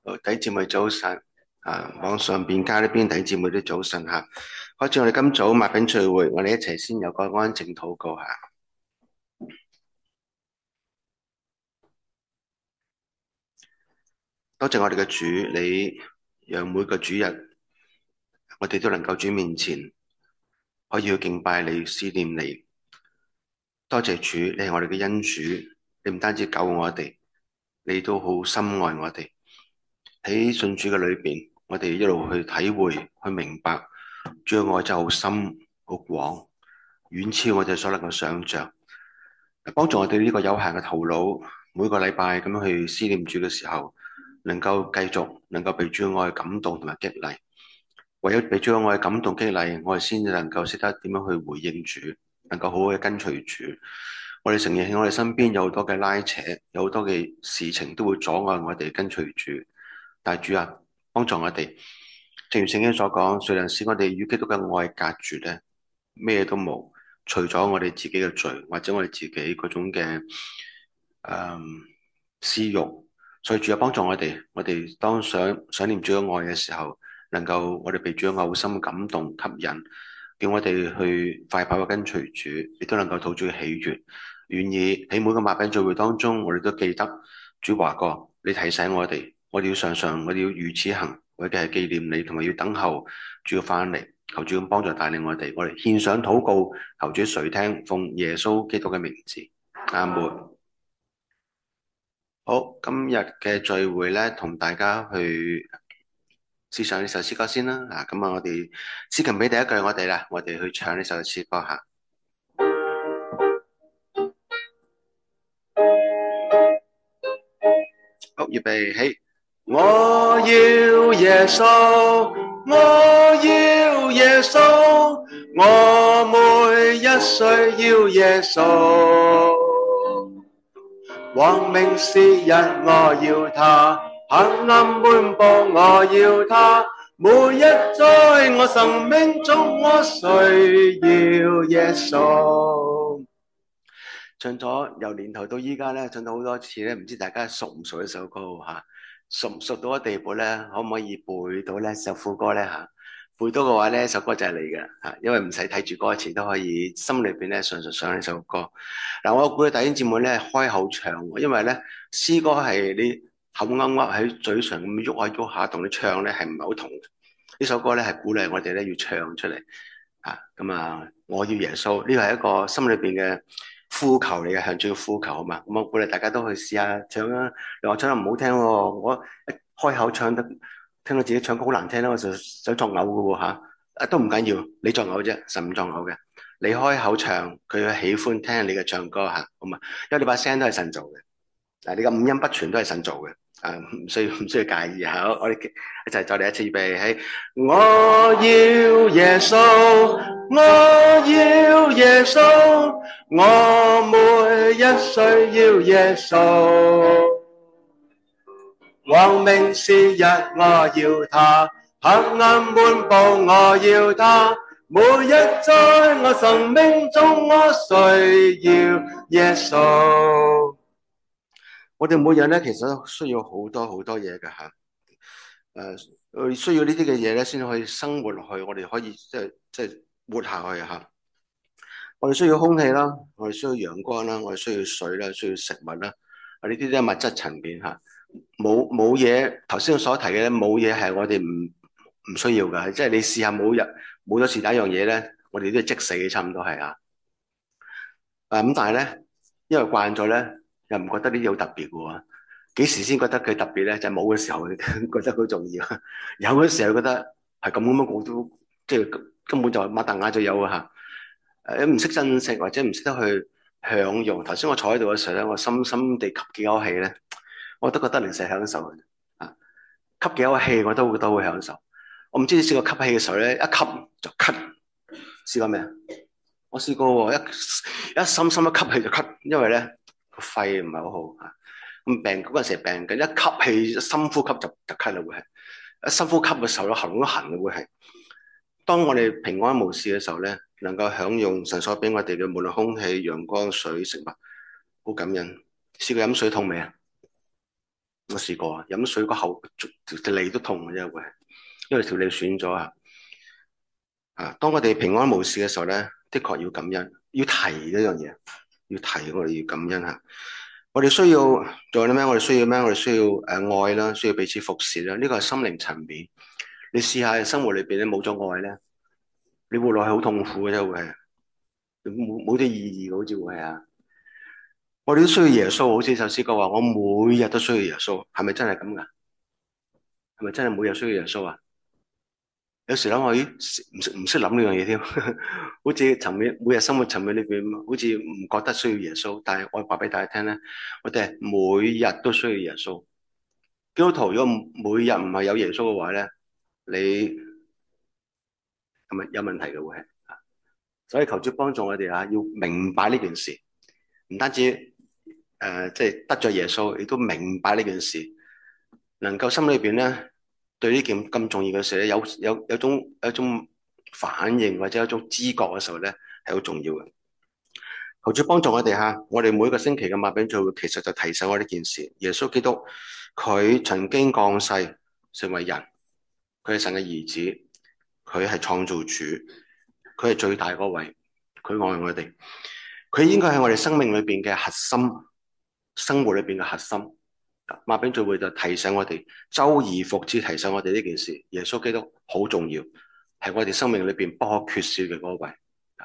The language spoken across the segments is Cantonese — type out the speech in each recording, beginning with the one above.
弟兄姊妹早晨，網上邊加呢邊弟兄姊妹都早晨吓。開始我哋今早麥餅聚會，我哋一齊先有個安靜禱告吓。多謝我哋嘅主，你讓每個主日我哋都能夠主面前可以去敬拜你、思念你。多謝主，你係我哋嘅恩主，你唔單止救我哋，你都好深愛我哋。喺信主嘅裏邊，我哋一路去體會、去明白，主嘅愛真係好深、好廣，遠超我哋所能夠想象。幫助我哋呢個有限嘅頭腦，每個禮拜咁樣去思念主嘅時候，能夠繼續能夠被主嘅愛感動同埋激勵。唯有被主嘅愛感動激勵，我哋先至能夠識得點樣去回應主，能夠好好嘅跟隨主。我哋承認喺我哋身邊有好多嘅拉扯，有好多嘅事情都會阻礙我哋跟隨主。但係主啊，幫助我哋，正如聖經所講，誰能使我哋與基督嘅愛隔絕呢？咩都冇，除咗我哋自己嘅罪，或者我哋自己嗰種嘅誒私欲。所以主啊，幫助我哋，我哋當想念主嘅愛嘅時候，能夠我哋被主嘅愛好深感動吸引，叫我哋去快跑嘅跟隨主，亦都能夠討主嘅喜悅。願意喺每個麥餅聚會當中，我哋都記得主話過，你提醒我哋，我哋要常常，我哋要如此行，為嘅係紀念你，同埋要等候主嘅翻嚟。求主咁幫助帶領我哋，我哋獻上禱告，求主垂聽，奉耶穌基督嘅名字，阿門。好，今日嘅聚會咧，同大家去試唱呢首詩歌先啦。咁啊，我哋詩琴俾第一句我哋啦，我哋去唱呢首詩歌吓。好，預備起。我要耶穌，我要耶穌，我每一需要耶穌。光明是日，我要他；黑暗滿布，我要他。每一在我生命中，我需要耶穌。唱咗由年頭到依家咧，唱咗好多次咧，唔知大家熟唔熟呢首歌吓？熟唔熟到個地步咧？可唔可以背到呢首副歌咧吓？背到嘅話咧，首歌就係你嘅吓，因為唔使睇住歌詞都可以心裏邊咧順順唱呢首歌。嗱，我鼓勵弟兄姊妹咧開口唱，因為咧詩歌係你口噏噏喺嘴上咁喐下喐下，同你唱咧係唔係好同。呢首歌咧係鼓勵我哋咧要唱出嚟啊！咁啊，我要耶穌，呢個係一個心裏邊嘅呼求嚟嘅，向主嘅呼求啊嘛。咁我鼓勵大家都去試下唱啊。你話唱得唔好聽喎，我一開口唱得聽到自己唱歌好難聽咧，我就想作嘔嘅喎嚇。都唔緊要，你作嘔啫，神唔作嘔嘅。你開口唱，佢喜歡聽你嘅唱歌嚇，好嘛？因為你把聲都係神做嘅，你個五音不全都係神做嘅，唔需要介意嚇。我哋一齊再嚟一次預備起。我要耶穌，我要耶穌，我每一需要耶穌。光明是日，我要他；黑暗滿布，我要他。每一在我生命中，我需要耶穌。我哋每日咧，其實都需要好多好多嘢㗎吓。需要呢啲嘅嘢咧，先可以生活落去。我哋可以即係活下去吓。我哋需要空氣啦，我哋需要陽光啦，我哋需要水啦，需要食物啦。呢啲都係物質層面吓。冇嘢，頭先我所提嘅咧，冇嘢係我哋唔需要噶。即係你試下冇咗是但一樣嘢咧，我哋都係即死嘅，差唔多係啊。咁但係咧，因為慣咗咧，又唔覺得呢啲好特別嘅喎。幾時先覺得佢特別咧？就係冇嘅時候，覺得佢重要；有嘅時候覺得係咁樣，我都即係根本就擘大眼就有啊吓。唔識珍惜或者唔識得去享用。頭先我坐喺度嘅時候咧，我深深地吸幾口氣咧，我都覺得零舍享受嘅。啊，吸幾口氣我都覺得好享受。我唔知你試過吸氣嘅時候咧，一吸就咳，試過未啊？我試過喎，一深深一吸氣就咳，因為咧個肺唔係好好嚇。咁病嗰陣時病緊，一吸氣深呼吸就咳啦，會係一深呼吸嘅時候，喉嚨都痕嘅會係。當我哋平安無事嘅時候咧，能夠享用神所俾我哋嘅無論空氣、陽光、水、食物，好感恩。試過飲水痛未啊？ 我試過啊，飲水個口條脷都痛嘅啫，會因為條脷損咗啊。當我哋平安無事嘅時候咧，的確要感恩，要提呢樣嘢，要提我哋要感恩吓。我哋需要做啲咩？我哋需要咩？我哋需要愛啦，需要彼此服侍啦。呢個係心靈層面。你試下生活裏邊咧冇咗愛咧，你活落去好痛苦嘅啫，會係冇啲意義嘅，好似會係啊。我哋都需要耶穌，好似首詩歌話，我每日都需要耶穌，係咪真係咁噶？係咪真係每日需要耶穌啊？有時諗我咦，唔識諗呢樣嘢添，好似層面每日生活層面裏邊，好似唔覺得需要耶穌。但係我話俾大家聽咧，我哋係每日都需要耶穌。基督徒如果每日唔係有耶穌嘅話咧，你係咪有問題嘅會係？所以求主幫助我哋啊，要明白呢件事，唔單止即係得咗耶穌，亦都明白呢件事，能夠心裏邊咧對呢件咁重要嘅事咧，有一種反應或者有一種知覺嘅時候咧，係好重要嘅。求主幫助我哋吓，我哋每個星期嘅擘餅聚會，其實就提醒我呢件事。耶穌基督佢曾經降世成為人，佢係神嘅兒子，佢係創造主，佢係最大嗰位，佢愛我哋，佢應該係我哋生命裏邊嘅核心，生活裏邊嘅核心。擘餅聚會就提醒我哋，周而復始提醒我哋呢件事。耶穌基督好重要，係我哋生命裏邊不可缺少嘅嗰位。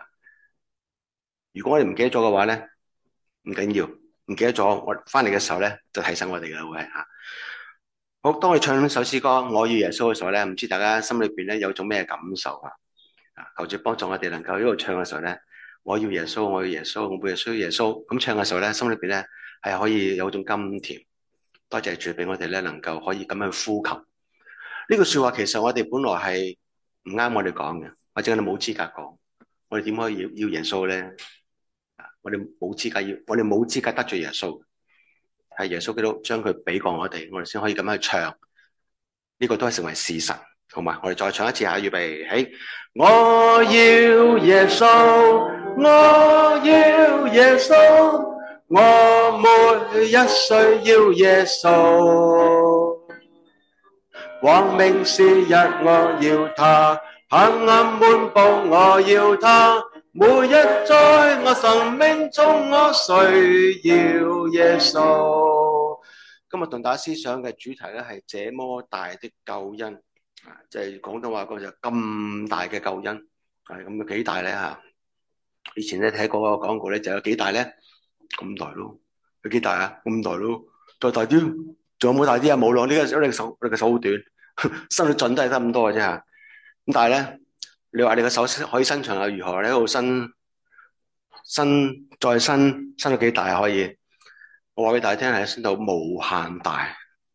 如果我哋唔記得咗嘅話咧，唔緊要，唔記得咗，我翻嚟嘅時候咧就提醒我哋嘅會係吓。好，當我哋唱首詩歌《我要耶穌》嘅時候咧，唔知大家心裏邊咧有種咩感受啊？求主幫助我哋能夠喺度唱嘅時候咧，我要耶穌，我要耶穌，我每日需要耶穌。咁唱嘅時候咧，心裏邊咧係可以有種甘甜。多謝主俾我哋咧，能夠可以咁樣呼求。呢句說話其實我哋本來係唔啱我哋講嘅，或者我哋冇資格講。我哋點可以要耶穌咧？我哋冇資格要，我哋冇資格得罪耶穌。係耶穌基督將佢俾過我哋，我哋先可以咁樣去唱。呢個都係成為事實，好嘛？我哋再唱一次下，預備起。我要耶穌，我要耶穌，我每一需要耶穌。光明是日我要他，黑暗滿布我要他。每日在我生命中，我需要耶穌。今日同大家思想嘅主題咧係這麼大的救恩，即係廣東話講就咁大嘅救恩，係咁幾大咧吓？以前咧睇過個廣告咧就有幾大咧？咁大咯，有幾大啊？咁大咯，再大啲，仲有冇大啲啊？冇咯，呢個你嘅手好短，伸到盡都係得咁多嘅啫吓。咁但係咧。你話你個手可以伸長又如何？你喺度再伸到幾大可以？我話俾大家聽係伸到無限大。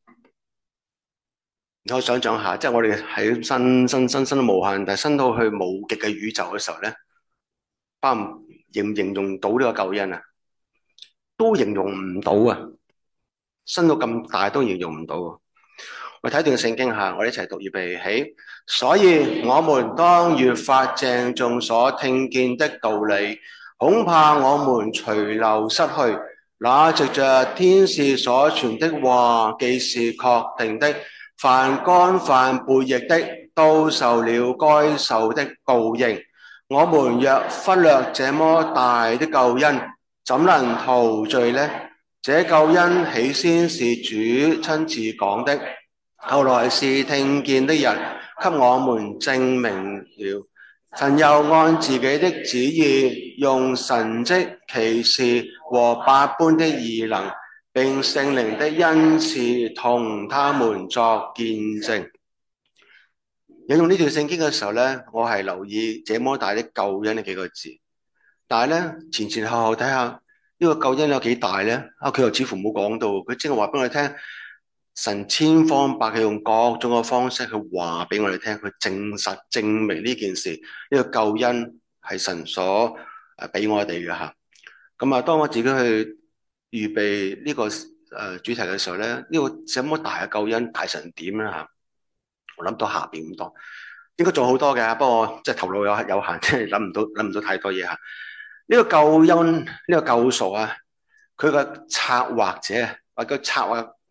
你可以想象下，即係我哋喺伸到無限大，伸到去無極嘅宇宙嘅時候咧，形唔形容到呢個救恩啊？都形容唔到啊！伸到咁大都形容唔到啊！我睇段聖經下，我哋一齊讀預備起。所以我們當越發鄭重所聽見的道理，恐怕我們隨流失去。那藉着天使所傳的話，既是確定的，凡干犯悖逆的，都受了該受的報應。我們若忽略這麼大的救恩，怎能逃罪呢？這救恩起先是主親自講的，後來是聽見的人給我們證明了。神又按自己的旨意，用神蹟奇事和百般的異能，並聖靈的恩賜同他們作見證。引用呢條聖經嘅時候咧，我係留意這麼大的救恩呢幾個字，但係咧前前後後睇下呢個救恩有幾大咧？佢又似乎冇講到，佢只係話俾我哋聽。神千方百計用各種嘅方式去話俾我哋聽，去證明呢件事，呢個救恩係神所俾我哋嘅吓。咁啊，當我自己去預備呢個主題嘅時候咧，呢個這麼大嘅救恩大成點咧吓？我諗到下邊咁多，應該仲好多嘅，不過即係頭腦有限，即係諗唔到太多嘢吓。呢個救恩，呢個救贖啊，佢個策劃者或者策劃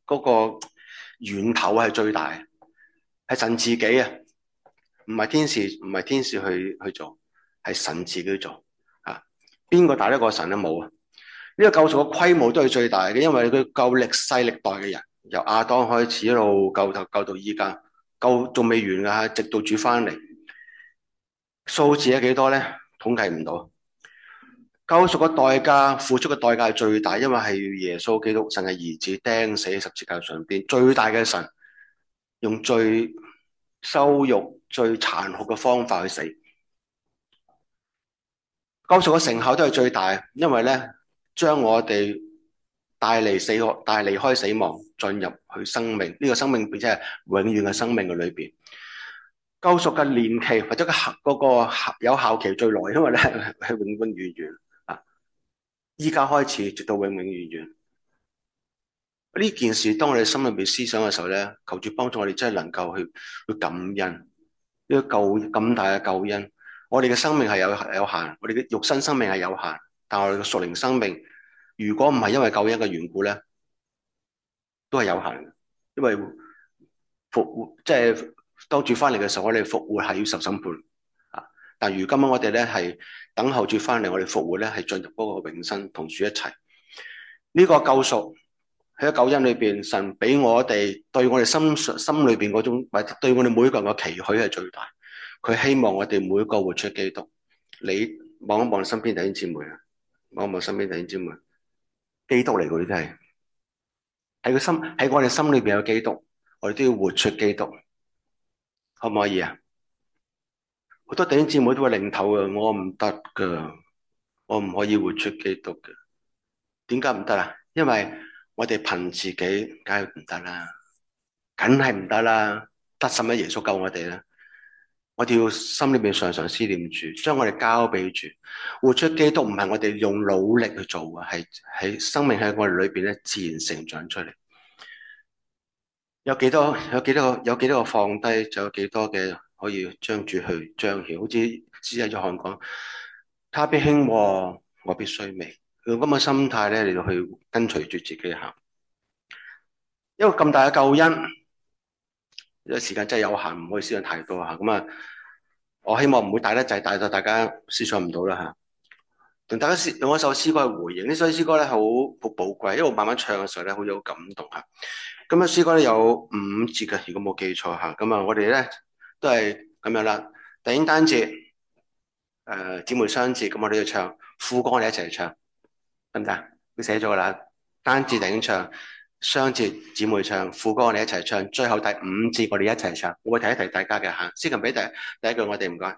嗰個源頭係最大，係神自己啊，唔係天使去做，係神自己做啊。邊個大得過神都冇啊！呢個救贖嘅規模都係最大嘅，因為佢救歷世歷代嘅人，由亞當開始一路救到依家，救仲未完噶，直到主翻嚟。數字係幾多咧？統計唔到。救贖嘅代價，付出嘅代價係最大，因為係耶穌基督神嘅兒子釘死喺十字架上邊，最大嘅神用最羞辱、最殘酷嘅方法去死。救贖嘅成效都係最大，因為咧將我哋帶離開死亡，進入去生命。呢個生命並且係永遠嘅生命嘅裏邊。救贖嘅年期或者嗰個有效期最耐，因為咧係永永遠遠啊！依家開始，直到永永遠遠。呢件事，當我哋心裏邊思想嘅時候咧，求主幫助我哋，真係能夠去感恩呢個咁大嘅救恩。我哋嘅生命係有限，我哋嘅肉身生命係有限，但係我哋嘅屬靈生命，如果唔係因為救恩嘅緣故咧，都係有限嘅。因為復活即係當主翻嚟嘅時候，我哋復活係要受審判啊！但如今我哋咧係等候主翻嚟，我哋復活咧係進入嗰個永生，同主一齊。呢個救贖喺救恩裏邊，神俾我哋對我哋心裏邊嗰種，或者對我哋每一個人嘅期許係最大。佢希望我哋每一個活出基督。你望一望身邊弟兄姊妹啊，望一望身邊弟兄姊妹，基督嚟嘅，真係喺我哋心裏邊有基督，我哋都要活出基督，可唔可以啊？好多弟兄姊妹都會擰頭嘅，我唔得噶，我唔可以活出基督嘅。點解唔得啊？因為我哋憑自己，梗係唔得啦，梗係唔得啦，得什麼耶穌救我哋咧？我哋要心裏邊常常思念住，將我哋交俾主，活出基督唔係我哋用努力去做嘅，係喺生命喺我哋裏邊咧自然成長出嚟。有幾多個放低，就有幾多嘅可以將主去彰顯。好似施洗約翰講，他必興旺，我必衰微。用咁嘅心態咧嚟到去跟隨住自己行。因為咁大嘅救恩，呢個時間真係有限，唔可以思想太多吓。咁啊，我希望唔會帶得滯，帶到大家思想唔到啦吓。同大家用一首詩歌去回應，呢首詩歌咧好寶貴，因為我慢慢唱嘅時候咧好有感動吓。咁啊，詩歌咧有5節嘅，如果冇記錯吓。咁啊，我哋咧都係咁樣啦。弟兄單節，姊妹雙節，咁我哋要唱副歌，我哋一齊唱得唔得？佢寫咗噶啦，單節弟兄唱，雙節姊妹唱，副歌我哋一齊唱，最後第5節我哋一齊唱。我會提一提大家嘅吓。司琴俾第一句我哋唔該。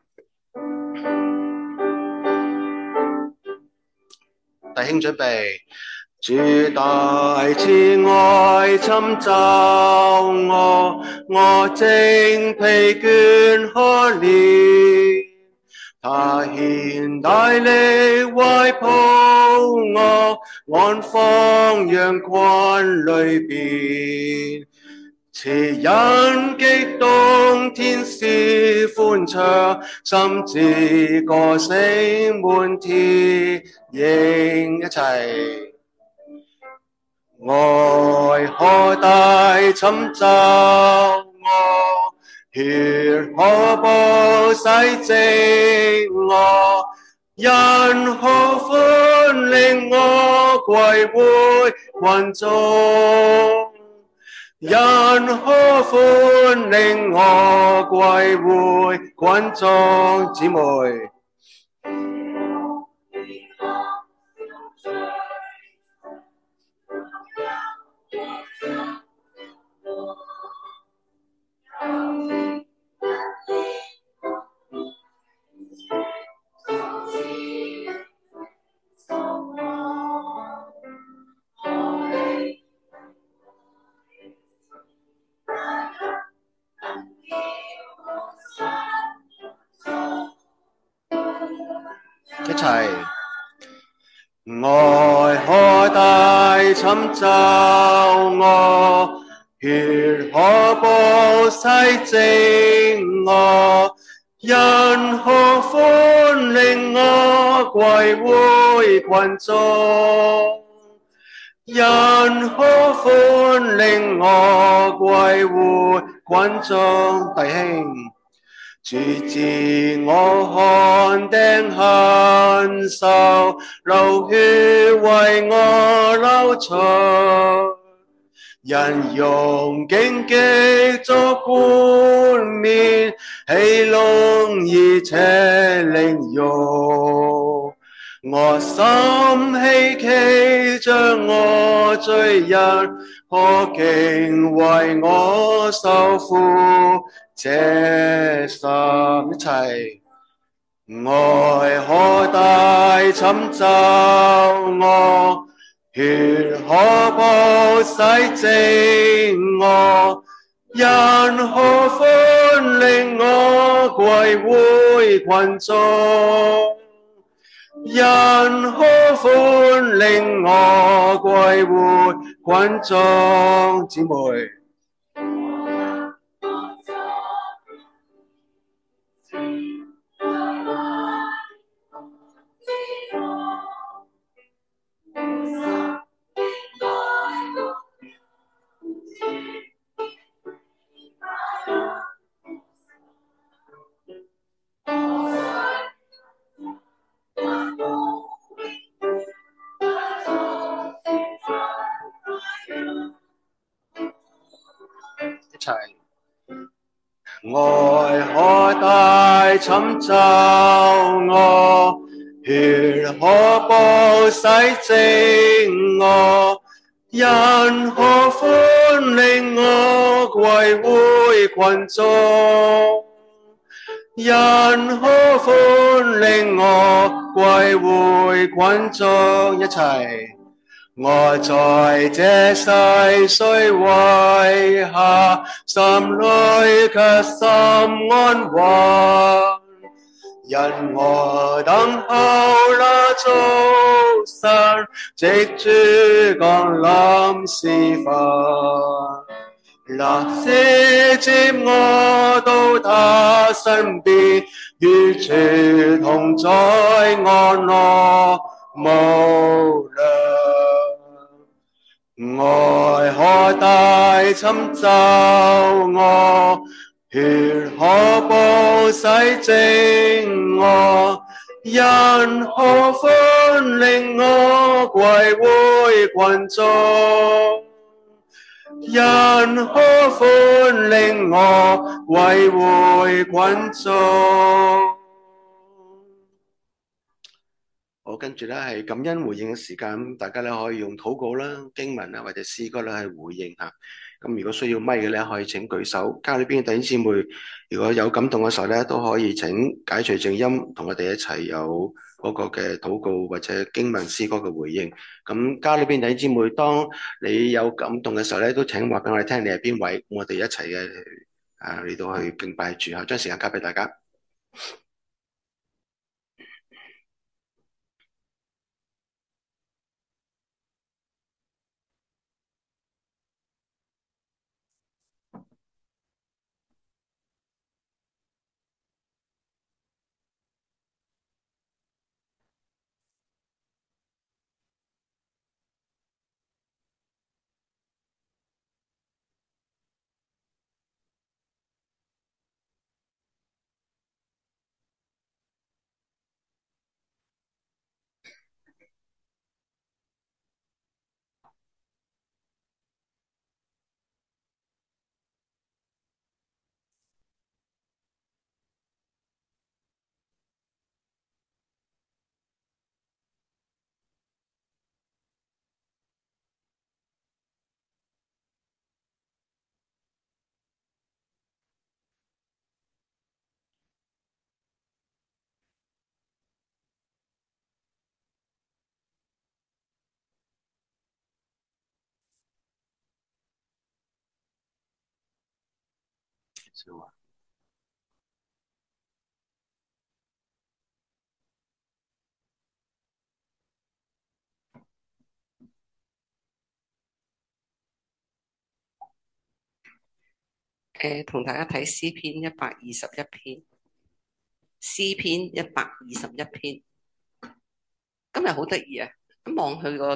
弟兄準備，主大慈愛尋找我正疲倦可憐，他顯大力懷抱我，安放羊群裏邊。慈恩激動天使歡唱，甚至歌聲滿天應一齊。愛何大尋找我，血可保洗淨我，因何歡領我歸回群眾？因何歡領我歸回群眾？姊妹，一齊，愛何大尋找我，血可保洗淨我，因何歡領我歸回群眾？ 因可歡令我歸回群眾，弟兄，主自我看釘恨受，流血為我流出，人用荊棘作冠冕，戲弄而且凌辱。我心希奇，將我罪人可竟為我受苦，這心一齊。愛可大尋找我，血可補洗淨我，因可歡令我歸回群眾，因可歡令我歸回群眾，姊妹。一齊，愛可大尋找我，血可補洗淨我，因可歡令我歸回群眾，因可歡令我歸回群眾，一齊。我在這世雖為下，心裏卻心安穩，因我等候那早晨，藉主降臨時分，立時接我到他身邊，與主同在安樂無量。愛可大尋找我，血可補洗淨我，因可歡令我歸回群眾，因可歡令我歸回群眾。好，跟住咧係感恩回應嘅時間，大家咧可以用禱告啦、經文啊或者詩歌咧去回應吓。咁如果需要咪嘅咧，可以請舉手。家裏邊嘅弟兄姊妹，如果有感動嘅時候咧，都可以請解除靜音，同我哋一齊有嗰個嘅禱告或者經文詩歌嘅回應。咁家裏邊弟兄姊妹，當你有感動嘅時候咧，都請話俾我哋聽，你係邊位，我哋一齊嘅嚟到去敬拜主吓。將時間交俾大家。 同大家睇詩篇121篇，詩篇121篇，今日好得意啊！咁望佢個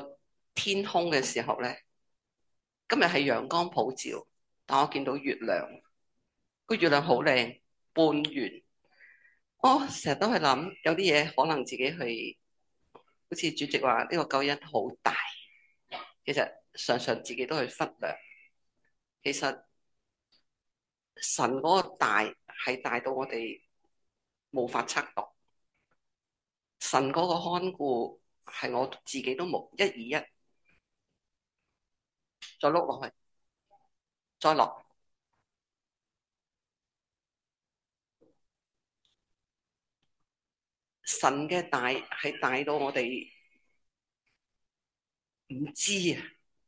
天空嘅時候咧，今日係陽光普照，但我見到月亮，個月亮好靚，半圓。我成日都係諗，有啲嘢可能自己去，好似主席話呢個救恩好大，其實常常自己都去忽略。其實神嗰個大係大到我哋無法測度，神嗰個看顧係我自己都冇一二一，再碌落去，再落。神嘅大係大到我哋唔知啊！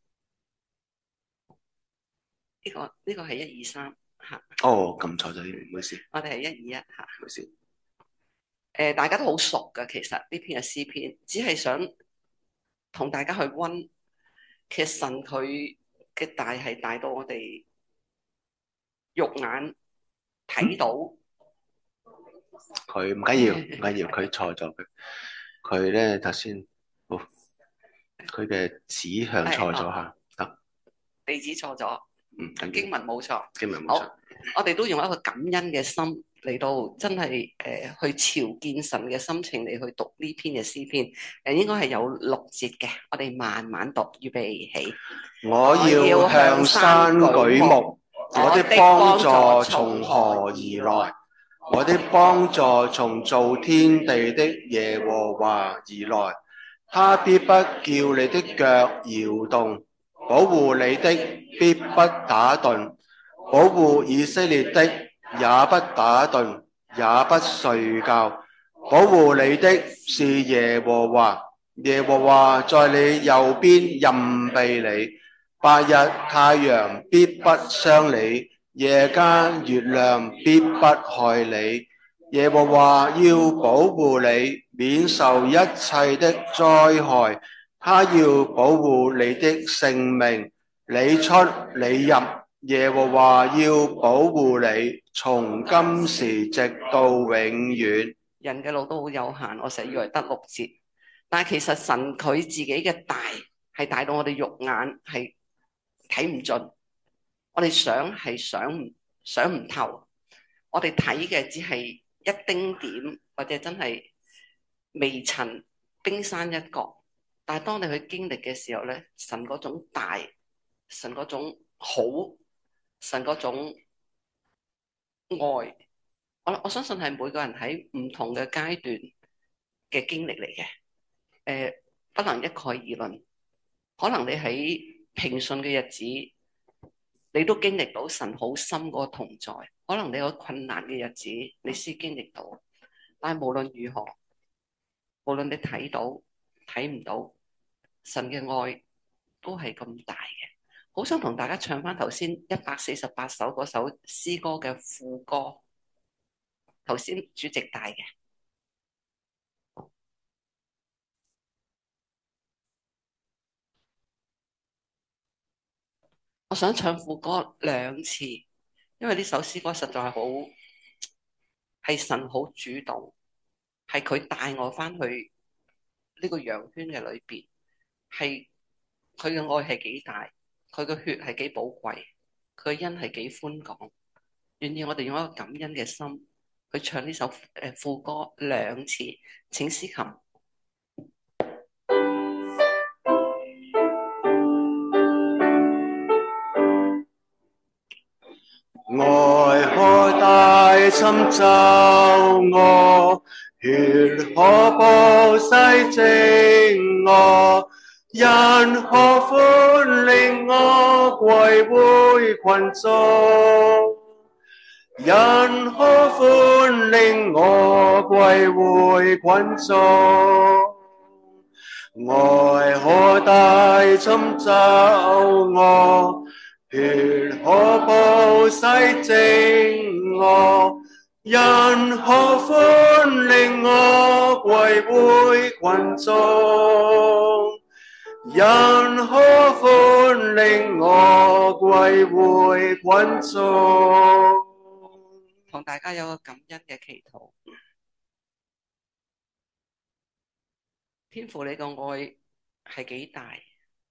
呢個係一二三吓， 哦，撳錯咗，唔好意思， 我哋係一二一吓。 唔好意思。 大家都好熟噶，其實呢篇嘅詩篇，只係想同大家去溫。其實神佢嘅大係大到我哋肉眼睇到。 佢唔緊要，唔緊要，佢錯咗佢咧頭先，好，佢嘅指向錯咗吓，得， 地址錯咗， 緊經文冇錯。 經文冇錯。 好，我哋都用一個感恩嘅心嚟到，真係去朝見神嘅心情嚟去讀呢篇嘅詩篇。應該係有6節嘅，我哋慢慢讀，預備起。 我要向山舉目，我的幫助從何而來？我的幫助從造天地的耶和華而來。他必不叫你的腳搖動，保護你的必不打盹，保護以色列的也不打盹，也不睡覺。保護你的是耶和華，耶和華在你右邊蔭庇你。白日太陽必不傷你，夜間月亮必不害你。耶和華要保護你，免受一切的災害。他要保護你的性命，你出你入。耶和華要保護你，從今時直到永遠。 人嘅路都好有限，我成日以為得6節，但係其實神佢自己嘅大係大到我哋肉眼係睇唔盡，我哋想係想唔透，我哋睇嘅只係一丁點或者真係微塵冰山一角。但係當你去經歷嘅時候咧，神嗰種大，神嗰種好，神嗰種愛，我相信係每個人喺唔同嘅階段嘅經歷嚟嘅。不能一概而論。可能你喺平順嘅日子，你都經歷到神好深嗰個同在；可能你有困難嘅日子，你先經歷到。但係無論如何，無論你睇到睇唔到，神嘅愛都係咁大嘅。好想同大家唱翻頭先148首嗰首詩歌嘅副歌，頭先主席帶嘅。我想唱副歌2次，因為呢首詩歌實在係神好主動，係佢帶我翻去呢個羊圈嘅裏邊，係佢嘅愛係幾大，佢嘅血係幾寶貴，佢嘅恩係幾寬廣，願意我哋用一個感恩嘅心去唱呢首副歌2次，請司琴。 愛河大深咒我，血可保洗淨我，人可歡領我歸回群眾，人可歡領我歸回群眾。愛河大深咒我，血可保洗淨我，人可歡領我歸回群眾，人可歡領我歸回群眾。 同大家有個感恩嘅祈禱。天父，你個愛係幾大？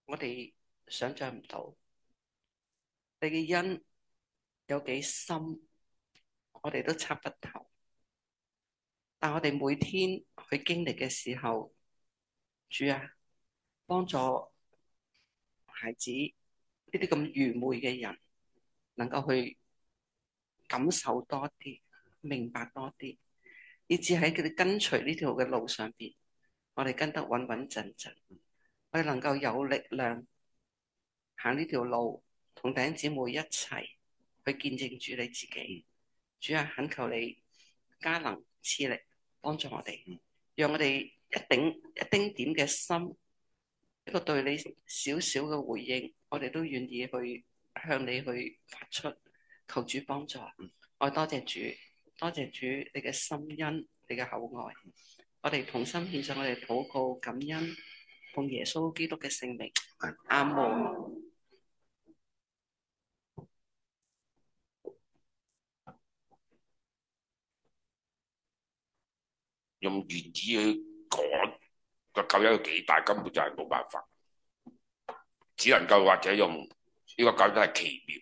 我哋想象唔到，你嘅恩有幾深，我哋都測不透。但我哋每天去經歷嘅時候，主啊，幫助孩子呢啲咁愚昧嘅人，能夠去感受多啲，明白多啲，以至喺佢哋跟隨呢條嘅路上邊，我哋跟得穩穩陣陣，我哋能夠有力量行呢條路，同弟兄姊妹一齊去見證主你自己。主啊，懇求你加能賜力幫助我哋，讓我哋一丁點嘅心，一個對你少少嘅回應，我哋都願意去向你去發出，求主幫助。我多謝主，多謝主你嘅心恩，你嘅厚愛。我哋同心獻上我哋禱告感恩，奉耶穌基督嘅聖名，阿門。 用言語去講個救恩有幾大，根本就係冇辦法，只能夠或者用呢個救恩係奇妙。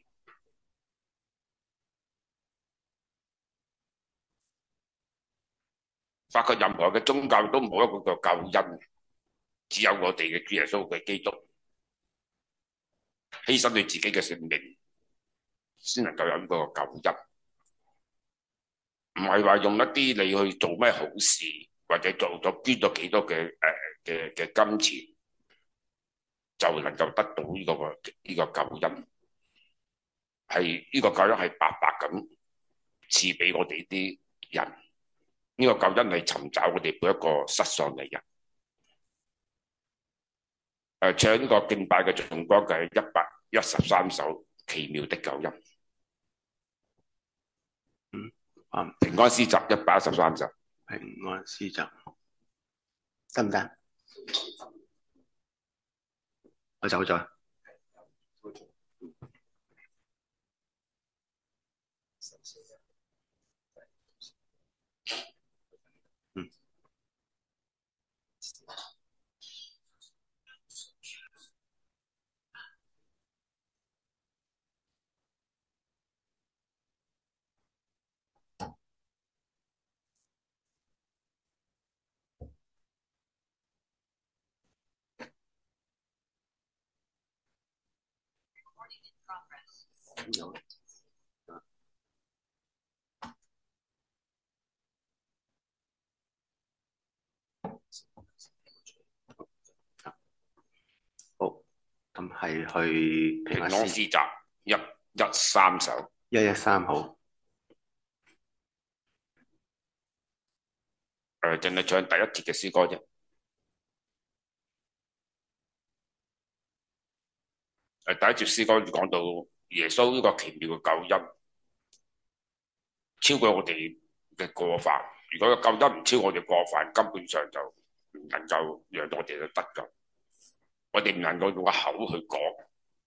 發覺任何嘅宗教都冇一個叫救恩，只有我哋嘅主耶穌嘅基督犧牲佢自己嘅性命，先能夠有呢個救恩。唔係話用一啲你去做咩好事，或者做咗捐咗幾多嘅金錢，就能夠得到呢個救恩。係呢個救恩係白白咁賜俾我哋啲人。呢個救恩係尋找我哋每一個失喪嘅人。唱呢個敬拜嘅頌歌嘅113首奇妙的救恩。平安詩集113首。 平安詩集得唔得？我走咗。好，咁係去平安詩集113首。 113好。 淨係唱第一節嘅詩歌啫。第一節詩歌講到耶穌呢個奇妙嘅救恩，超過我哋嘅過犯。如果個救恩唔超過我哋過犯，根本上就唔能夠讓到我哋得救。我哋唔能夠用個口去講，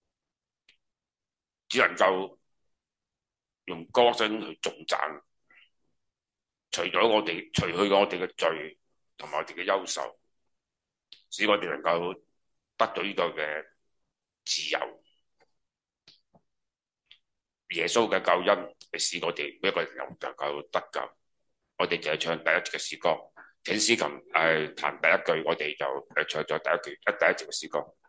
只能夠用歌聲去頌讚，除去我哋嘅罪同埋我哋嘅憂愁，使我哋能夠得到呢個嘅自由。耶穌嘅救恩係使我哋每一個人能夠得救。我哋就係唱第一節嘅詩歌，請司琴彈第一句，我哋就唱咗第一節嘅詩歌。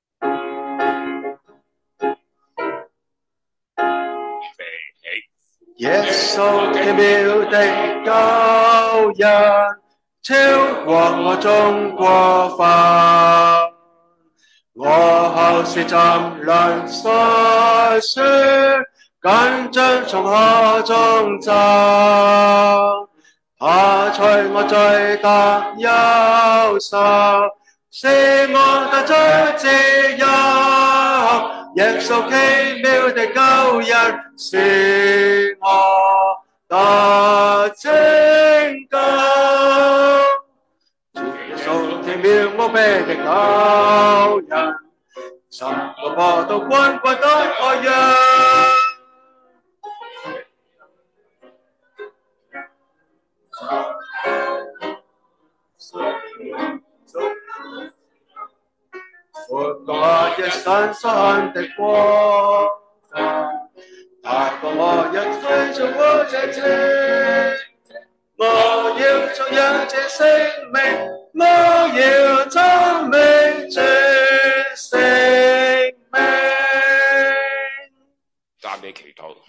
耶穌奇妙的救恩，超過我眾過犯，我後是怎能細說，緊張從河中走，他除我最大憂愁，使我得着自由。耶穌奇妙的救恩，使我得拯救。耶穌奇妙無比的救恩，浸我破到滾滾的海洋。活過神所看的光輝，他幫我一推進我這情，我要頌揚這生命，我要讚美這生命。 讚美祈禱，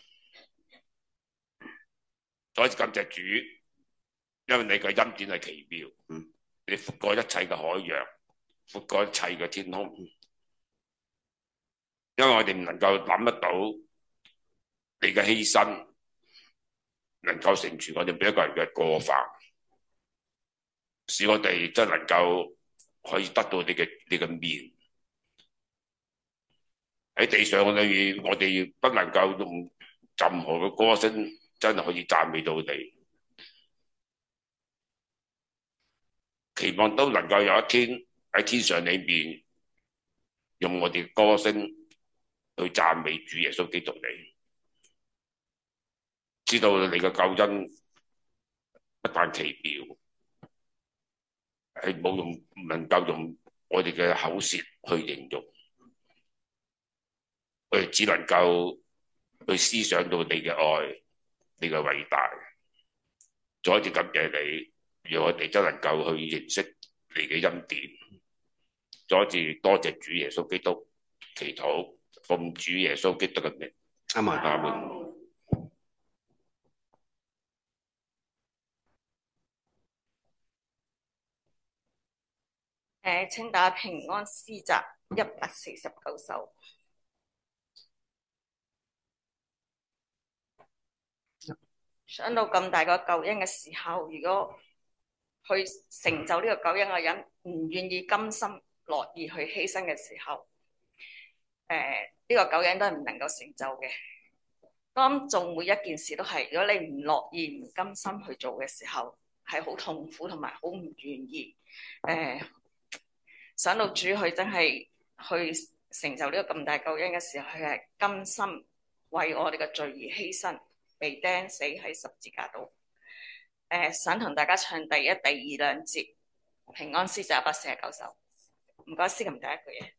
再一次感謝主，因為你嘅恩典係奇妙，你覆蓋一切嘅海洋，覆蓋一切嘅天空，因為我哋唔能夠諗得到你嘅犧牲能夠成全我哋每一個人嘅過犯，使我哋真能夠可以得到你嘅面。喺地上裏面，我哋不能夠用任何嘅歌聲真係可以讚美到你，期望都能夠有一天喺天上裏面用我哋嘅歌聲去讚美主耶穌基督你，知道你嘅救恩不但奇妙，係冇用，唔能夠用我哋嘅口舌去形容，我哋只能夠去思想到你嘅愛，你嘅偉大。再一次感謝你，讓我哋真能夠去認識你嘅恩典。再一次多謝主耶穌基督，祈禱奉主耶穌基督嘅名， 阿門。 阿門。 請打平安詩集149首。想到咁大個救恩嘅時候，如果去成就呢個救恩嘅人唔願意甘心樂意去犧牲嘅時候，呢個救恩都係唔能夠成就嘅。當做每一件事都係，如果你唔樂意唔甘心去做嘅時候，係好痛苦同埋好唔願意。想到主佢真係去成就呢個咁大救恩嘅時候，佢係甘心為我哋嘅罪而犧牲，被釘死喺十字架度。想同大家唱第一、第二兩節平安詩集149首。唔該，司琴第一句嘢。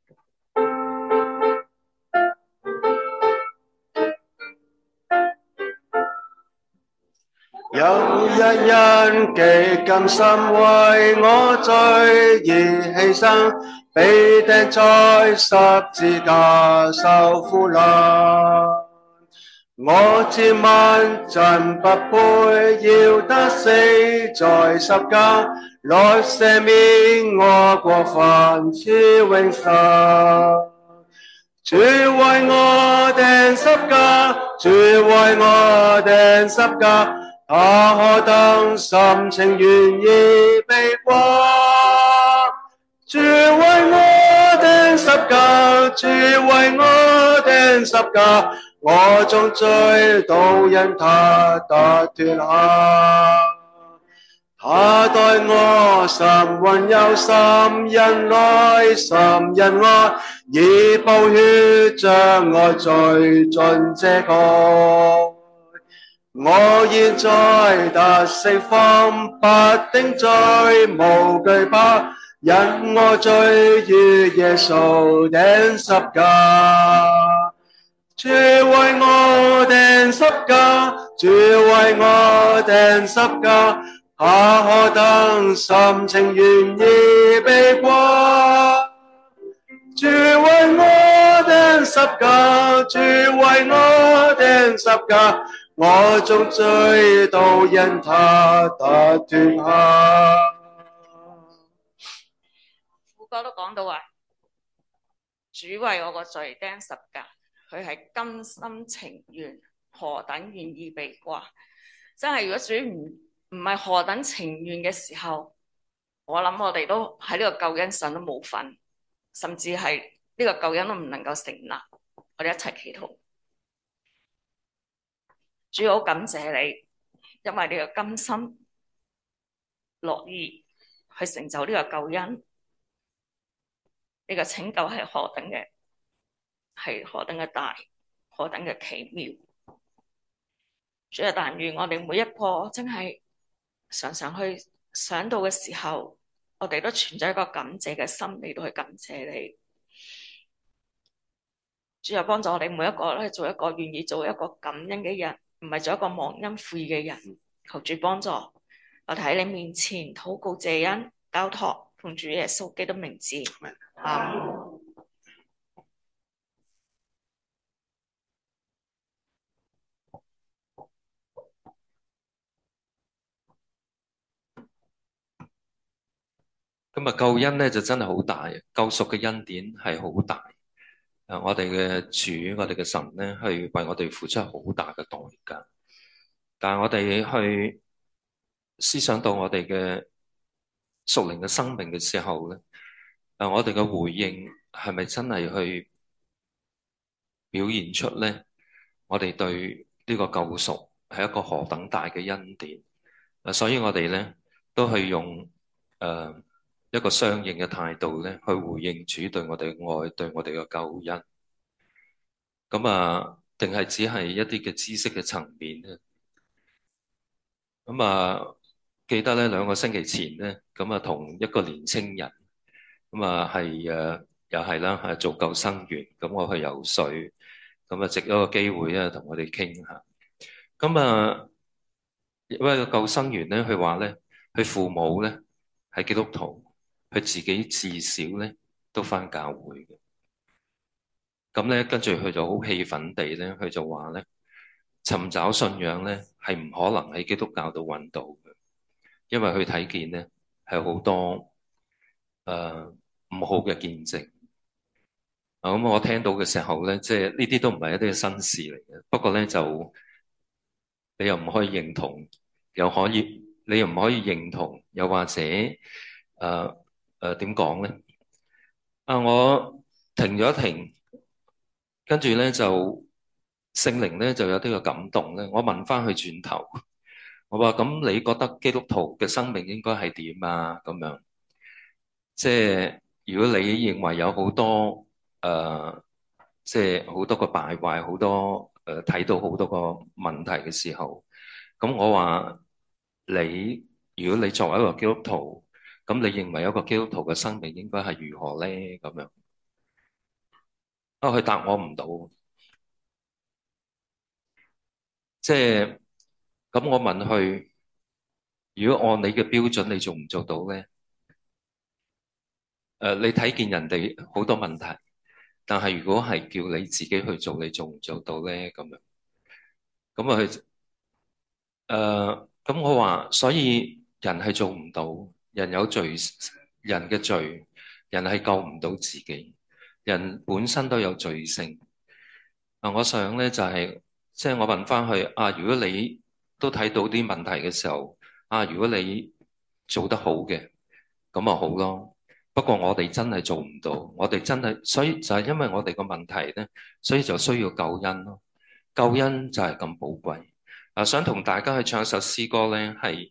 有一人極甘心為我罪而犧牲，被釘在十字架受苦難。我自問真不配要得死在十架，來赦免我過犯，賜永生。主為我釘十架，主為我釘十架，他何等心情願意被掛。主為我釘十架，主為我釘十架，我眾罪都因他得脫下。他待我甚溫柔，甚忍耐，甚仁愛，以寶血將我罪盡遮蓋。我現在得釋放，不定罪，無懼怕，因我罪與耶穌釘十架。主為我釘十架，主為我釘十架，他何等心情願意被掛。主為我釘十架，主為我釘十架，我眾罪都因他得脫下。 副歌都講到話，主為我個罪釘十架，佢係甘心情願，何等願意被掛。真係如果主唔係何等情願嘅時候，我諗我哋都喺呢個救恩上都冇份，甚至係呢個救恩都唔能夠成立。我哋一齊祈禱。主好感謝你，因為你嘅甘心樂意去成就呢個救恩，呢個拯救係何等嘅大，何等嘅奇妙。主啊，但願我哋每一個真係常常去想到嘅時候，我哋都存在一個感謝嘅心嚟到去感謝你。 主又幫助我哋每一個咧，做一個願意做一個感恩嘅人，唔係做一個忘恩負義嘅人。求主幫助我哋喺你面前禱告謝恩交託，奉主耶穌基督名字。阿們。 今日救恩咧就真係好大，救贖嘅恩典係好大。我哋嘅主，我哋嘅神咧，係為我哋付出好大嘅代價。但係我哋去思想到我哋嘅屬靈嘅生命嘅時候咧，我哋嘅回應係咪真係去表現出咧？我哋對呢個救贖係一個何等大嘅恩典。所以我哋咧都去用一個相應嘅態度咧，去回應主對我哋嘅愛，對我哋嘅救恩。咁定係只係一啲嘅知識嘅層面咧？記得咧2個星期前咧，同一個年青人，係又係啦，係做救生員。咁我去游水，藉咗個機會咧，同我哋傾下。一位個救生員咧，佢話咧，佢父母咧係基督徒。佢自己至少咧都返教會嘅，咁咧跟住佢就好氣憤地咧，佢就話咧，尋找信仰咧係唔可能喺基督教度揾到嘅，因為佢睇見咧係好多唔好嘅見證。咁我聽到嘅時候咧，即係呢啲都唔係一啲新事嚟嘅，不過咧就你又唔可以認同，你又唔可以認同，又或者點講咧？我停咗一停，跟住咧就聖靈咧就有啲個感動咧。我問翻佢轉頭，我話咁你覺得基督徒嘅生命應該係點啊？咁樣，即係如果你認為有好多即係好多個敗壞，好多睇到好多個問題嘅時候，咁我話如果你作為一個基督徒，咁你認為一個基督徒嘅生命應該係如何咧？咁樣，佢答我唔到，即係咁我問佢，如果按你嘅標準，你做唔做到咧？你睇見人哋好多問題，但係如果係叫你自己去做，你做唔做到咧？咁樣，咁我話，所以人係做唔到，人有罪，人嘅罪，人係救唔到自己，人本身都有罪性。我想咧就係，即係我問翻佢如果你都睇到啲問題嘅時候，如果你做得好嘅，咁咪好咯。不過我哋真係做唔到，我哋真係，所以就係因為我哋個問題咧，所以就需要救恩咯。救恩就係咁寶貴。想同大家去唱一首詩歌咧，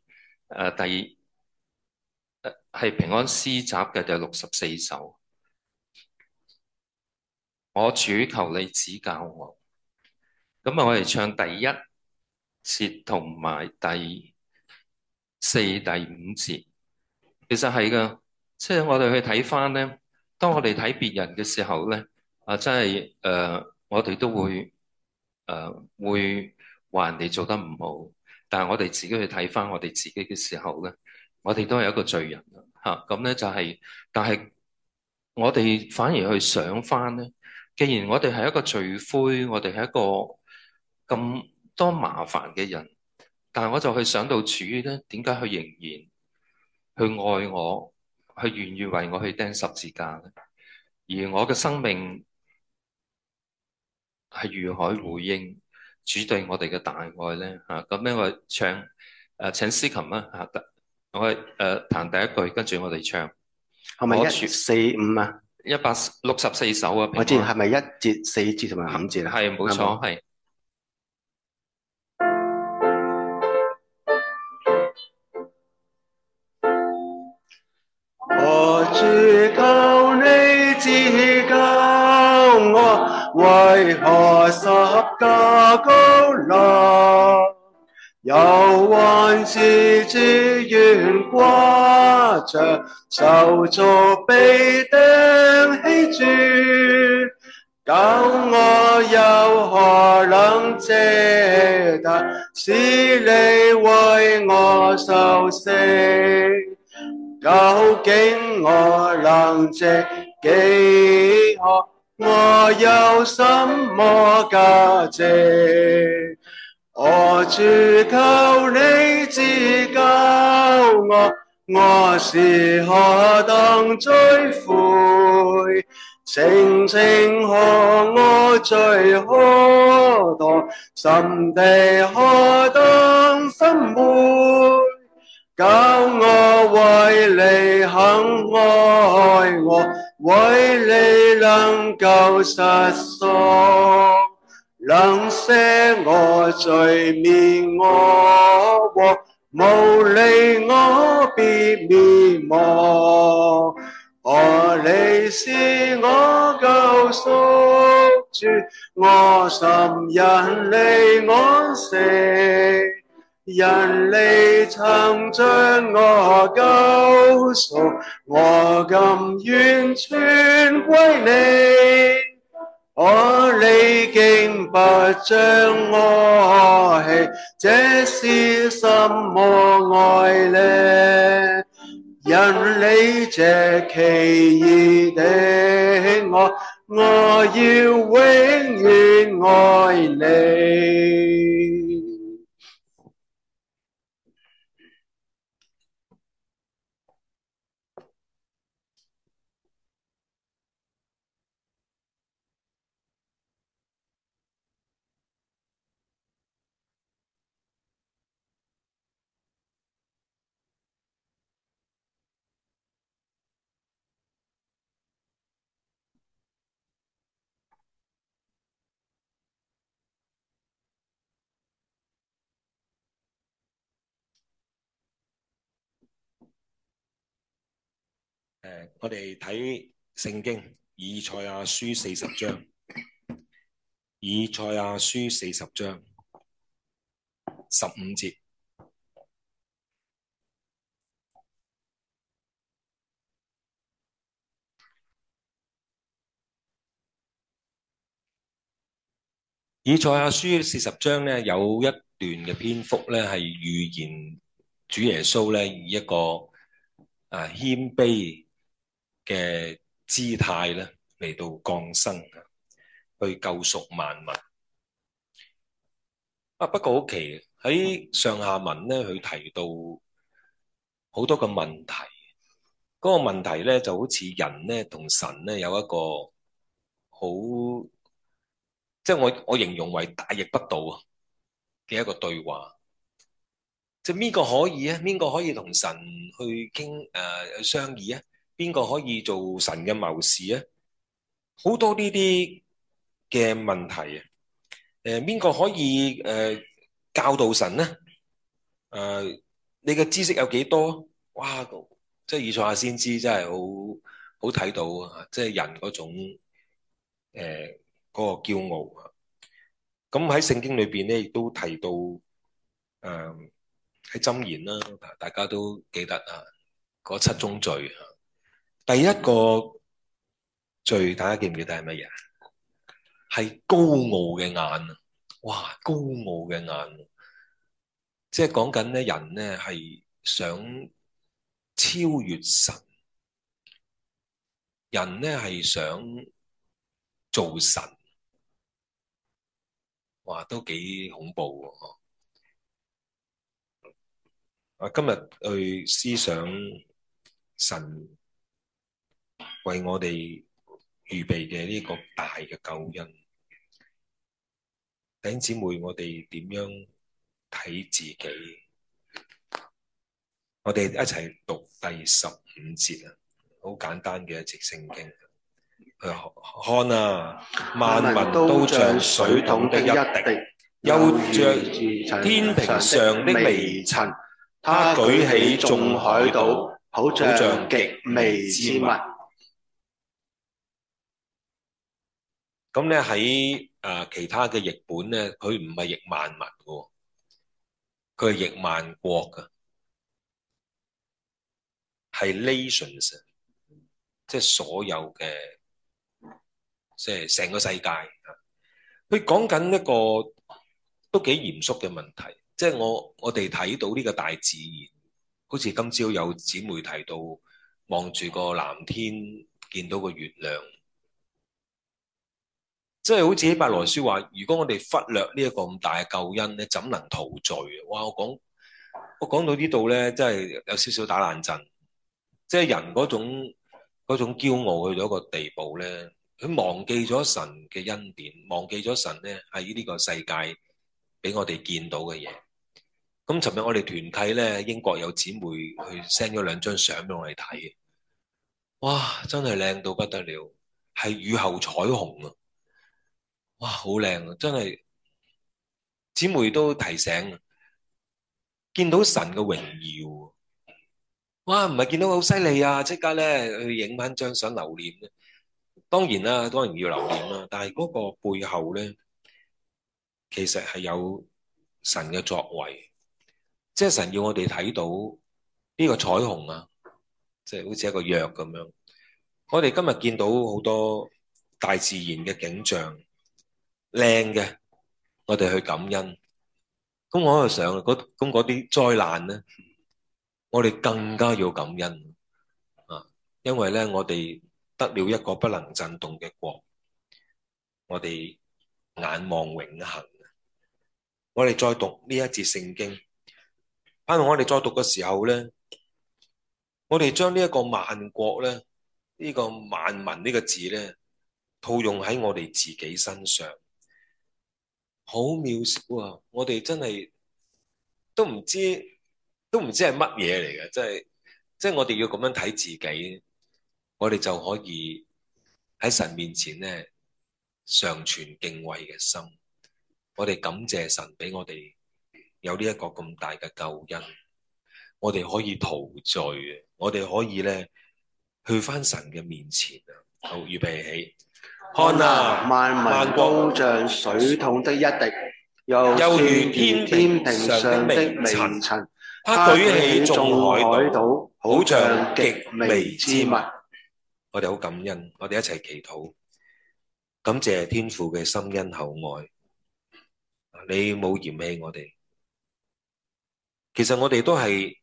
係平安詩集嘅第64首。我主求你指教我。咁我哋唱第1節同埋第4、第5節。其實係噶，即係我哋去睇翻咧，當我哋睇別人嘅時候咧，真係我哋都會話人哋做得唔好，但係我哋自己去睇翻我哋自己嘅時候咧，我哋都係一個罪人咁咧就係，但係我哋反而去想翻咧，既然我哋係一個罪魁，我哋係一個咁多麻煩嘅人，但係我就去想到主咧，點解佢仍然去愛我，去願意為我去釘十字架咧？而我嘅生命係如何回應主對我哋嘅大愛咧？咁咧我唱請司琴啦我彈第一句，跟住我哋唱。 係咪145啊 ？164首啊。 我知係咪1節、4節同埋5節啊？ 係冇錯，係。 我只求你指教我，為何十架高樓，憂患之子懸掛着，手足被釘棄絕， 救我又何能值得？是你為我受死，究竟我能值幾何？我有什麼價值？我主求你指教我是何等罪悔，澄清何我罪何多，心地何等昏昧，教我為你肯愛我，為你能夠失喪，能赦我罪免我禍，無理我必滅亡。你是我救贖主，我心因你安息，因你曾將我救贖，我甘完全歸你。你竟不將我棄，這是什麼愛呢？因你這奇異的愛，我要永遠愛你。 我哋睇聖經以賽亞書40章，以賽亞書40章15節。以賽亞書40章咧有一段嘅篇幅咧係預言主耶穌咧以一個謙卑嘅姿態咧嚟到降生，去救贖萬民。不過好奇喺上下文咧，佢提到好多個問題。嗰個問題咧就好似人咧同神咧有一個好，即係我形容為大逆不道嘅一個對話。即係邊個可以啊？邊個可以同神去傾商議啊？邊個可以做神嘅謀士啊？好多呢啲嘅問題啊！邊個可以教導神呢？你嘅知識有幾多？哇！即係以賽亞先知真係好睇到啊！即係人嗰種嗰個驕傲啊！咁喺聖經裏邊咧，亦都提到喺箴言啦，大家都記得啊，嗰7宗罪啊。第一個罪，大家記唔記得係乜嘢？係高傲嘅眼啊！哇，高傲嘅眼，即係講緊咧，人咧係想超越神，人咧係想做神，哇，都幾恐怖喎！今日去思想神為我哋預備嘅呢個大嘅救恩。弟兄姊妹，我哋點樣睇自己？我哋一齊讀第15節啊，好簡單嘅一節聖經。看啊，萬民都像水桶的一滴，又像天平上的微塵。他舉起眾海島，好像極微之物。咁咧喺其他嘅譯本咧，佢唔係譯萬民嘅，佢係譯萬國嘅，係 nations，即係所有嘅即係成個世界。佢講緊一個都幾嚴肅嘅問題，即係我哋睇到呢個大自然，好似今朝有姊妹提到望住個藍天，見到個月亮，即係好似希伯來書話，如果我哋忽略呢一個咁大嘅救恩咧，怎能逃罪啊？哇！我講到呢度咧，真係有少少打冷震，即係人嗰種驕傲去到一個地步咧，佢忘記咗神嘅恩典，忘記咗神咧喺呢個世界俾我哋見到嘅嘢。咁尋日我哋團契咧，英國有姊妹去 send 咗2張相俾我哋睇，哇！真係靚到不得了，係雨後彩虹啊！哇，好靚啊！真係姊妹都提醒，見到神嘅榮耀。哇，唔係見到好犀利啊！即刻咧去影翻張相留念咧。當然啦，當然要留念啦。但係嗰個背後咧，其實係有神嘅作為，即係神要我哋睇到呢個彩虹啊，即係好似一個約咁樣。我哋今日見到好多大自然嘅景象，靚嘅，我哋去感恩。咁我喺度想，咁嗰啲災難咧，我哋更加要感恩啊！因為咧，我哋得了一個不能震動嘅國，我哋眼望永恆。我哋再讀呢一節聖經，盼望我哋再讀嘅時候咧，我哋將呢一個萬國咧，呢個萬民呢個字咧，套用喺我哋自己身上。好渺小啊！我哋真係都唔知係乜嘢嚟嘅，即係我哋要咁樣睇自己，我哋就可以喺神面前咧常存敬畏嘅心。我哋感謝神俾我哋有呢一個咁大嘅救恩，我哋可以逃罪，我哋可以咧去翻神嘅面前啊！好，預備起。 看啊，萬民都像水桶的一滴，又如天平上的微塵。他舉起眾海島，好像極微之物。 我哋好感恩，我哋一齊祈禱，感謝天父嘅深恩厚愛。你冇嫌棄我哋，其實我哋都係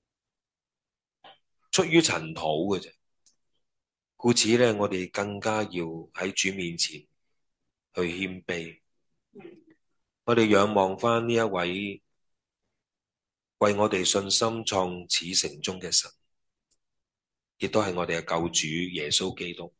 出於塵土嘅啫。故此咧，我哋更加要喺主面前去謙卑。我哋仰望翻呢一位為我哋信心創始成終嘅神，亦都係我哋嘅救主耶穌基督。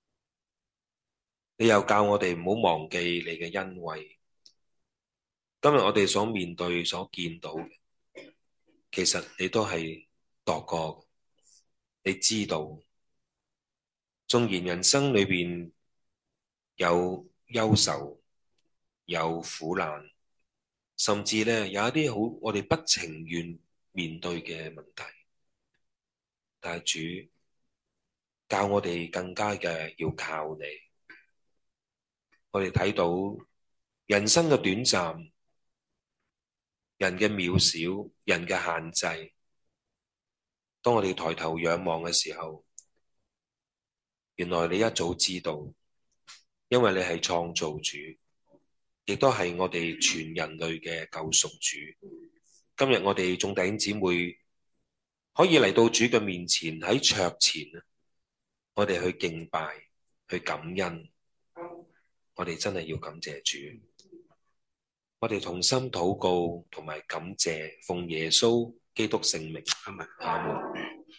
你又教我哋唔好忘記你嘅恩惠。今日我哋所面對、所見到嘅，其實你都係度過，你知道。縱然人生裏邊有憂愁、有苦難，甚至咧有一啲好我哋不情願面對嘅問題，但係主教我哋更加嘅要靠你。我哋睇到人生嘅短暫，人嘅渺小，人嘅限制。當我哋抬頭仰望嘅時候，原來你一早知道，因為你係創造主，亦都係我哋全人類嘅救贖主。今日我哋眾弟兄姊妹可以嚟到主嘅面前，喺桌前，我哋去敬拜，去感恩。我哋真係要感謝主。我哋同心禱告，同埋感謝，奉耶穌基督聖名。阿門。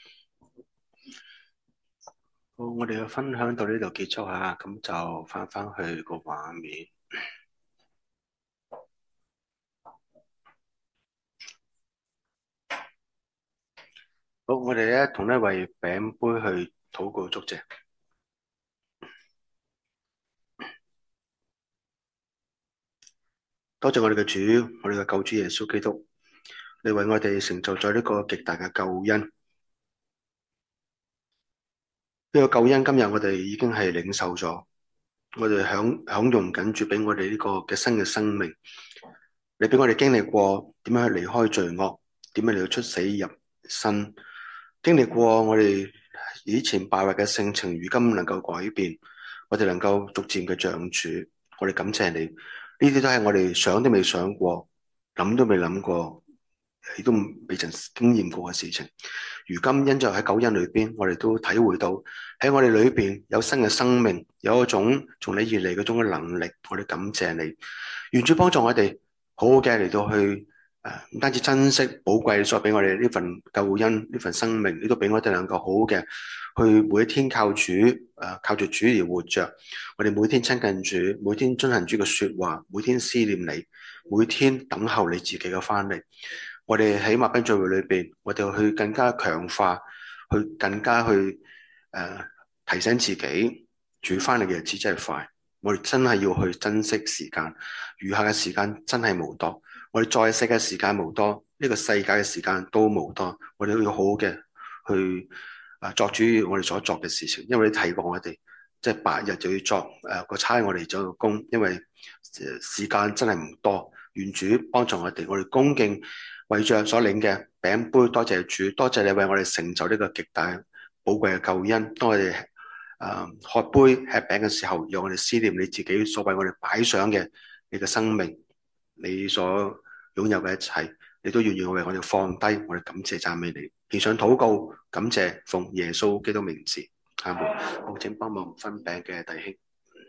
好，我哋嘅分享到呢度結束下，咁就翻去個畫面。好，我哋咧同一為餅杯去禱告祝謝。多謝我哋嘅主，我哋嘅救主耶穌基督，你為我哋成就咗呢個極大嘅救恩。呢個救恩今日我哋已經係領受咗，我哋享用緊住俾我哋呢個嘅新嘅生命。你俾我哋經歷過點樣去離開罪惡，點樣嚟到出死入生，經歷過我哋以前敗壞嘅性情，如今能夠改變。 我哋能夠逐漸嘅像主，我哋感謝你。呢啲都係我哋想都未想過，諗都未諗過，亦都未曾經驗過嘅事情。如今因着喺救恩裏邊，我哋都體會到喺我哋裏邊有新嘅生命，有一種從你而嚟嗰種嘅能力。我哋感謝你，願主幫助我哋好好嘅嚟到去唔單止珍惜寶貴所俾我哋呢份救恩，呢份生命，亦都俾我哋能夠好好嘅去每一天靠主靠住主而活着。我哋每天親近主，每天遵行主嘅說話，每天思念你，每天等候你自己嘅翻嚟。我哋喺麥賓聚會裏邊，我哋去更加強化，去更加去提醒自己，主翻嚟嘅日子真係快。我哋真係要去珍惜時間，餘下嘅時間真係無多。我哋在世嘅時間無多，呢個世界嘅時間都無多。我哋都要好好嘅去作主我哋所作嘅事情，因為你提過我哋，即係白日就要作個差，我哋做個工，因為時間真係唔多。願主幫助我哋，我哋恭敬為着所領嘅餅杯，多謝主，多謝你為我哋成就呢個極大寶貴嘅救恩。當我哋喝杯吃餅嘅時候，讓我哋思念你自己所為我哋擺上嘅你嘅生命，你所擁有嘅一切，你都願意為我哋放低。我哋感謝讚美你，獻上禱告，感謝奉耶穌基督名字，阿門。好，請幫忙分餅嘅弟兄。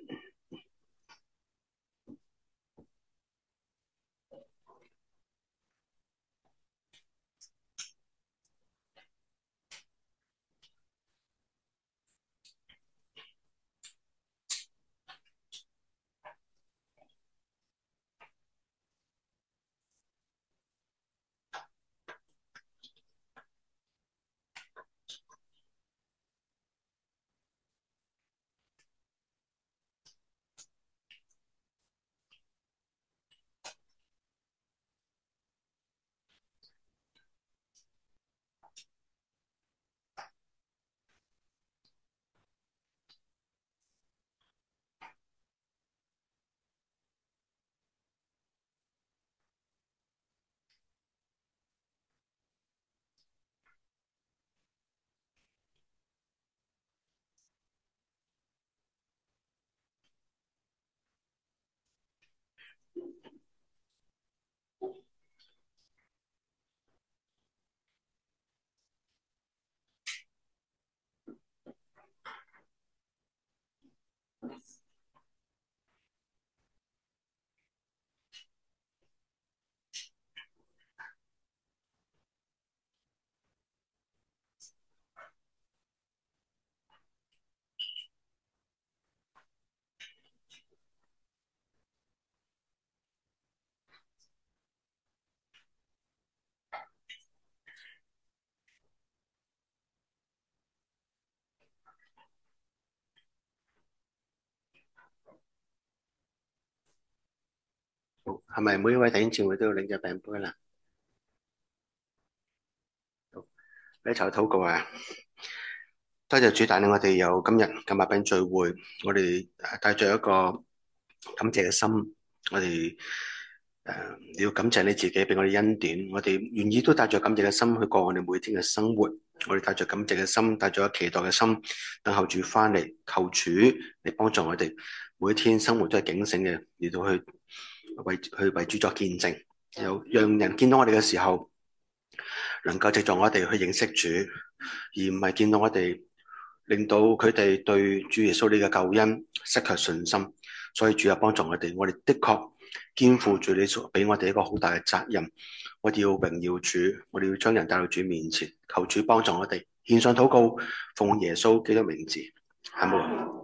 係咪每一位弟兄姊妹都要領隻餅杯啦？一齊禱告啊！多謝主帶領我哋有今日嘅麥餅聚會，我哋帶着一個感謝嘅心，我哋要感謝你自己俾我哋恩典，我哋願意都帶着感謝嘅心去過我哋每天嘅生活，我哋帶着感謝嘅心，帶着期待嘅心，等候主翻嚟，求主嚟幫助我哋每一天生活都係警醒嘅，嚟到去為主作見證，又讓人見到我哋嘅時候，能夠藉助我哋去認識主，而唔係見到我哋令到佢哋對主耶穌呢個救恩失去信心。所以主啊，幫助我哋，我哋的確肩負住你所俾我哋一個好大嘅責任，我哋要榮耀主，我哋要將人帶到主面前，求主幫助我哋，獻上禱告，奉耶穌基督名字，阿門。